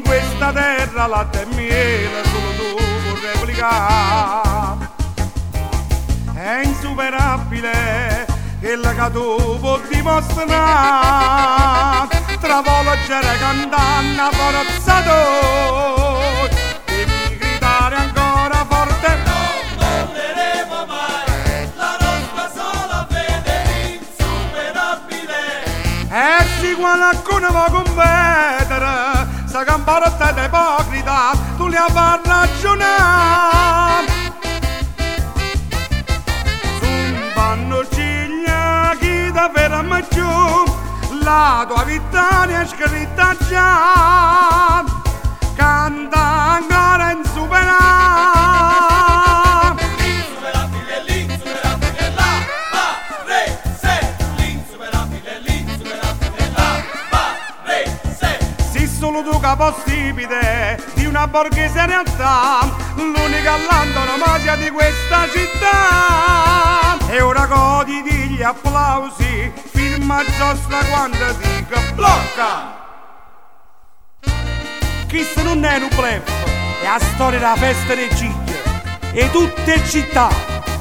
questa terra latte e miele solo tu puoi replicare. È insuperabile quella che tu puoi dimostrare, travolgere cantando forzato, devi gridare ancora forte. Non molleremo mai la nostra sola fede insuperabile. E se qualcuno vuole competere, sa campare te ipocrita, tu li fai ragionare. Vanno ciglia chi davvero mi giù, la tua vittoria è scritta già, canta ancora insuperabile. L'insuperabile, l'insuperabile, la Varese. L'insuperabile, l'insuperabile, la Varese. Sei solo tu capostipite di una borghese realtà, l'unica all'antonomasia di questa città. E ora goditi gli applausi, firma giostra quando dico blocca. Questo non è un bluff, è la storia della festa dei ciglia e tutte città.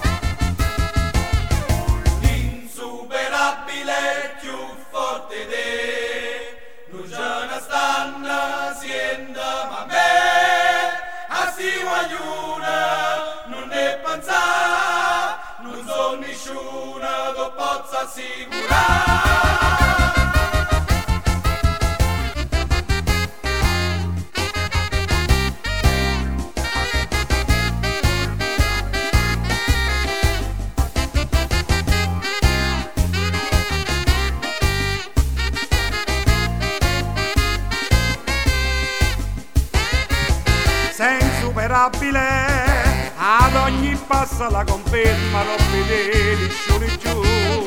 L'insuperabile più forte de, non ce ne stanno siendo ma me, a si guagliuna non ne pensare, non so nessuno che possa assicurare. Sei insuperabile, ad ogni passo la conferma, non vedi sciuri giù.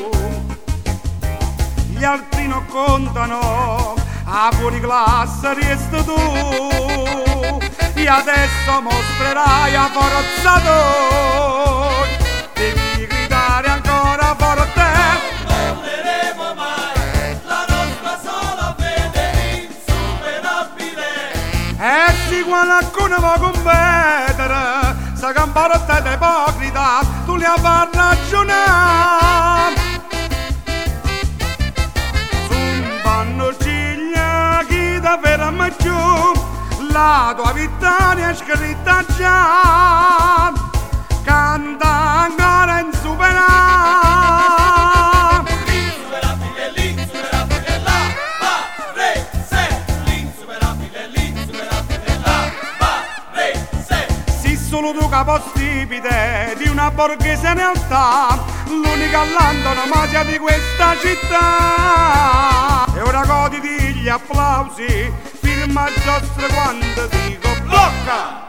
Gli altri non contano, a fuori classe resti tu. E adesso mostrerai a forzato, devi gridare ancora forte. Non molleremo mai la nostra sola fede insuperabile. E se qualcuno vuole competere, sa campare te ipocrita, tu li fai ragionare. Su vanno ciglia chi davvero mi giù, la tua vittoria è scritta già, canta ancora insuperabile. L'insuperabile, l'insuperabile, la Varese. L'insuperabile, l'insuperabile, la Varese. Sei solo tu capostipite di una borghese realtà, l'unica all'antonomasia di questa città. E ora goditi gli applausi, firma giostra quando dico blocca.